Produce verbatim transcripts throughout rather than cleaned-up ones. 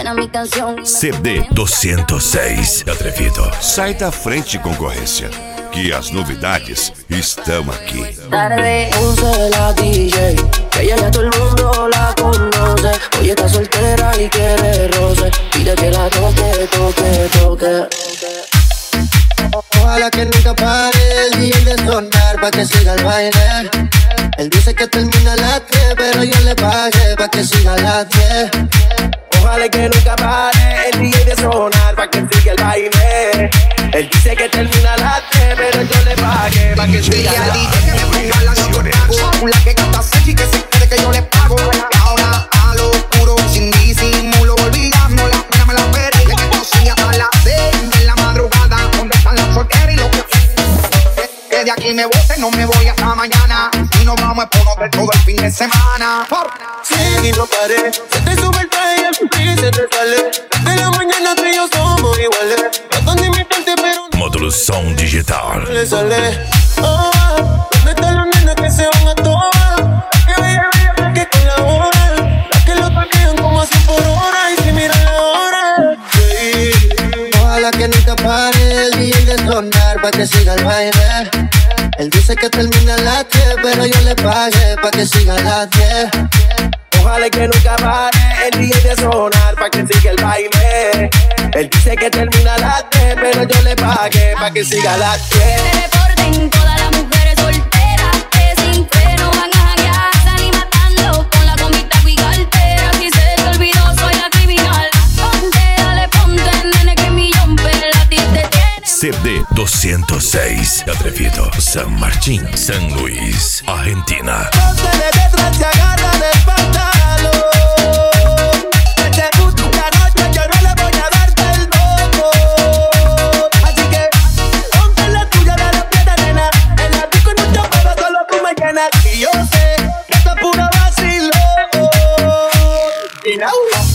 suena mi canción. C D duzentos e seis, Atrevido. Sai da frente, concorrência, que as novidades estão aqui. Tarde, once la D J, que ella ya todo el mundo la conoce. Hoy está soltera y quiere roce. Pide que la toque, toque, toque. Ojalá que nunca pare el D J de sonar pa' que siga el baile. Él dice que termina a las diez, pero yo le pagué pa' que siga a las diez. Ojalá que nunca pare el D J de sonar pa' que siga el baile. Él dice que termina a las diez, pero yo le pagué pa' que siga el baile. Que me ponga la noche, la que canta Sechi, que se cree que yo le pago. Ahora a lo puro, sin disimulo, olvidando la pena me la veré. Que no siga a las seis de la madrugada, donde están las solteras y los que que de aquí me voten, no me voy hasta mañana. Y nos vamos a poner todo el fin de semana. Sí, y no paré. Se te sube el traje y se te sale. De la mañana tú y yo somos iguales. Tratan de imitarte pero no Módulo Som Digital. le sale. Oh, ¿dónde están las nenas que se van a tomar? Que bella, bella, que colaboran. Las que lo parquean como a cien por hora. Y si miran la hora, sí. Ojalá que nunca pare el D J de sonar pa' que siga el baile. Él dice que termina a las diez, pero yo le pagué pa' que siga a las diez. Ojalá que nunca pare el D J de sonar pa' que siga el baile. Él dice que termina a las diez, pero yo le pagué pa' que siga a las diez. Se reporten todas las mujeres solteras que sin freno van a janguear. Salí matando con la gomita y cartera. Si se te olvidó soy la criminal. Ponte, dale, ponte, nene, que mi jumper a ti te tiene. C D duzentos e seis, Atrevido. San Martín, San Luis, Argentina. Ponte de detrás, se agarra del pantalón. Que te gusta una noche, yo no le voy a darte el bobo. Así que ponte la tuya de la piedra, nena. En la disco no te puedo, solo tú me llenas. Y yo sé que esto es puro vacilón. Y now.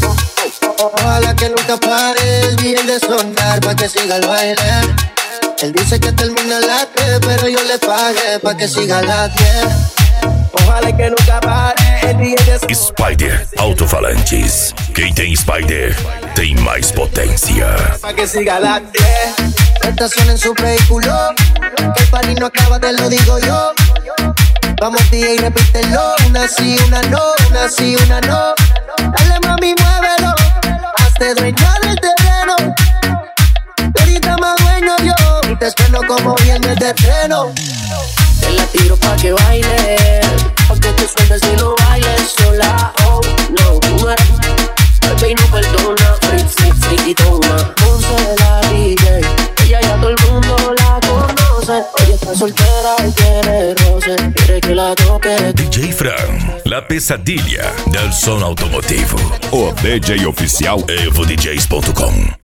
Ojalá que nunca pare el D J de sonar pa' que siga el baile. Él dice que termina a las diez, pero yo le pagué pa' que siga a las diez. Ojalá que nunca pare el D J de Spider Alto-Falantes. Quem tem Spider tem mais potência. pa' que siga a las diez. Estación en su vehículo, que el party no acaba, te lo digo yo. Vamos D J, repítelo. Una sí, una no, una sí, una no. Dale mami, muévelo. Hazte dueño del terreno. Ahorita más dueño yo. Y te estreno como viernes de estreno. Te la tiro pa' que baile, pa' que te sueltes y no bailes sola. Oh, no, tú eres baby, no perdona, freak, freak, friquitona. Once la D J, ella ya todo el mundo la conoce. Hoy está soltera y quiere roce, quiere que la toque. D J Fran, la pesadilha del som automotivo. O D J oficial evo d js ponto com.